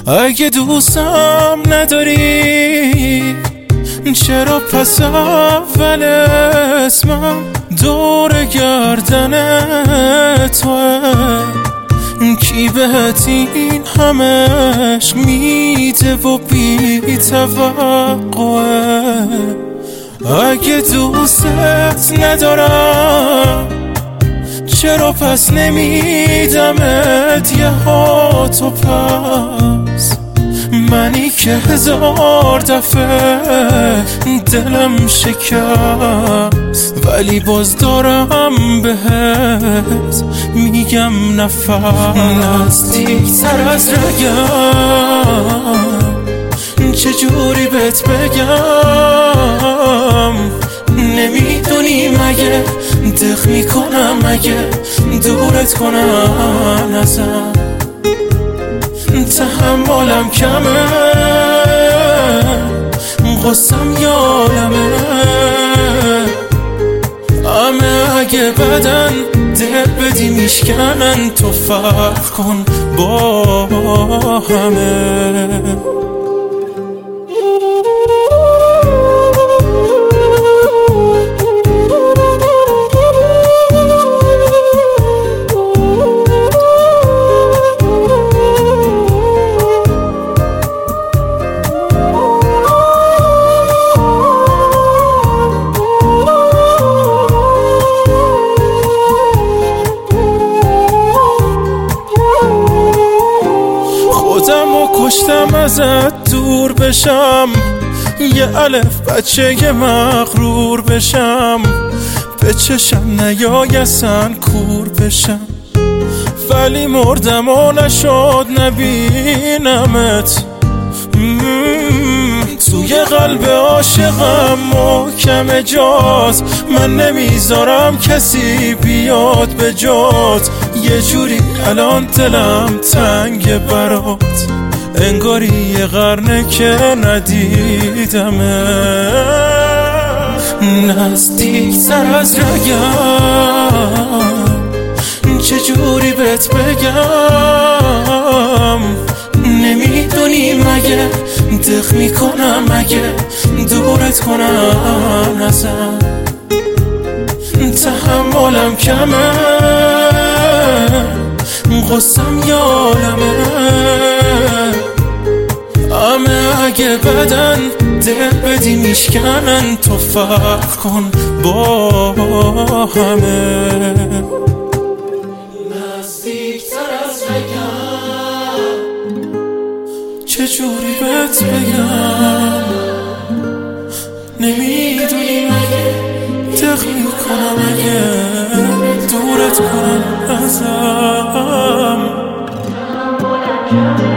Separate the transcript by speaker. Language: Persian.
Speaker 1: اگه دوستم نداری چرا پس اول اسمم دور گردن توه؟ کی بهت این همه عشق میده و بی توقعه؟ اگه دوستت ندارم چرا پس نمیدمت یه هاتو پس؟ منی که 1000 دفعه دلم شکست ولی باز دارم بهت میگم نفس. نزدیکتر از رگم چجوری بهت بگم؟ نمیدونی مگه دق میکنم اگه دورت کنم ازم؟ تحملم کمه غصم یادمه همه اگه بدن دل بدی میشکنن تو فرق کن با همه. کشتم ازت دور بشم یه الف بچه مغرور بشم به چشم نیای اصلا کور بشم ولی مردم و نشد نبینمت. توی قلب عاشقم محکم جات من نمیذارم کسی بیاد به جات. یه جوری الان دلم تنگ برات انگاری یه قرنه که ندیدمه. نزدیکتر از رگم چجوری بهت بگم؟ نمیدونی مگه دق میکنم اگه دورت کنم ازم؟ تحملم کمه غصم یادمه همه اگه بدن دل بدی میشکنن تو فرق کن با همه.
Speaker 2: نزدیکتر از رگم
Speaker 1: چجوری بهت بگم؟ نمیدونی مگه دق میکنم اگه دورت کنم ازم؟